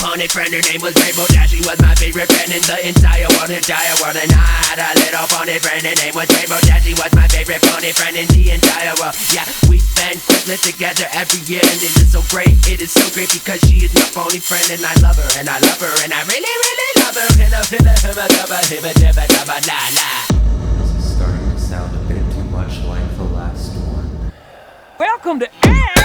pony friend, her name was Rainbow Dash. She was my favorite friend in the entire world. And I had a little pony friend, her name was Rainbow Dash. She was my favorite pony friend in the entire world. Yeah, we spend Christmas together every year, and it is so great. It is so great because she is my pony friend, and I love her, and I love her, and I really, really love her. This is starting to sound a bit too much like the last one. Welcome to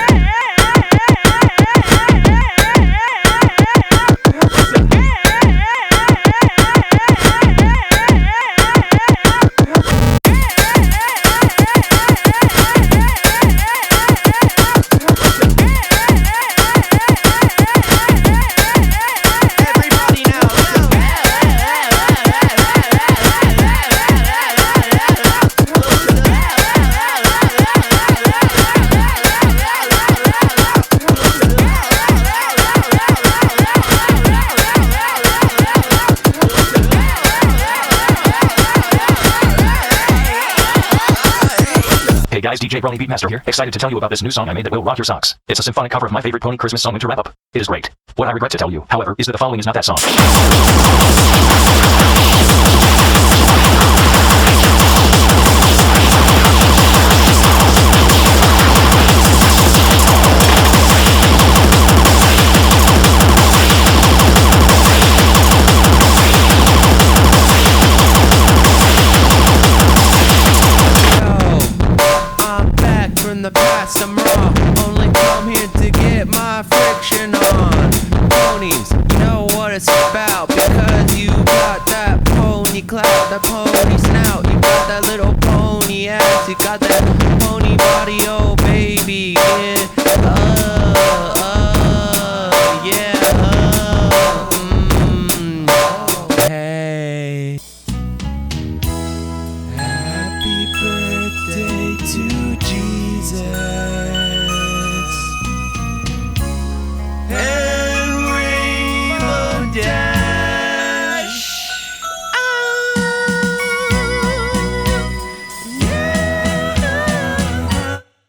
Hey guys, DJ Brony Beatmaster here, excited to tell you about this new song I made that will rock your socks. It's a symphonic cover of my favorite pony Christmas song, Winter Wrap-Up. It is great. What I regret to tell you, however, is that the following is not that song. The past, I'm raw, only come here to get my friction on. Ponies, you know what it's about, because you got that pony clout, that pony snout, you got that little pony ass, you got that pony body, oh baby, yeah.